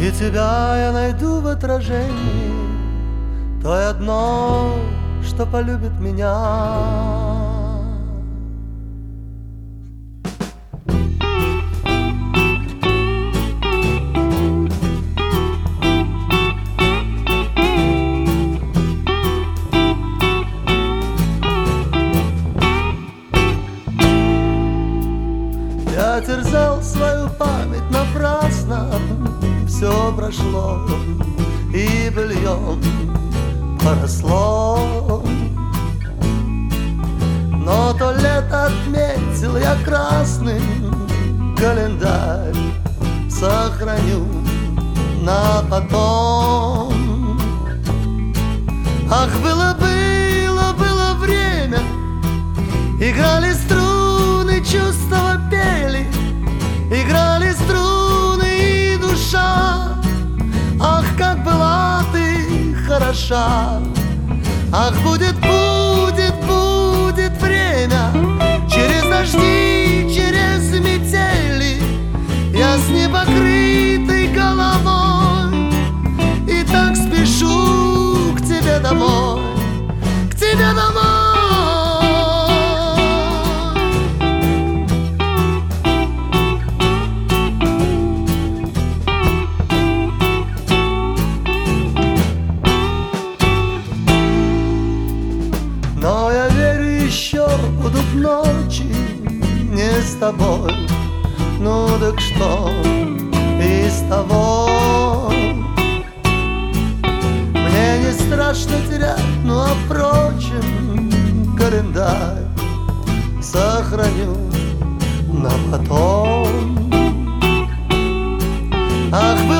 И тебя я найду в отражении той одной, что полюбит меня. Я терзал свою память напрасно, все прошло и быльем поросло. Но то лето отметил я красным, календарь сохраню на потом. Ах, было время, играли струны, чувства пели, играли струны и душа. Ах, как была ты хороша. Ах, будет время, через дожди, через метели, я с непокрытой головой и так спешу к тебе домой, к тебе домой. Но я верю, еще будут ночи не с тобой. Ну так что из того? Мне не страшно терять, ну а впрочем, календарь сохраню на потом. Ах,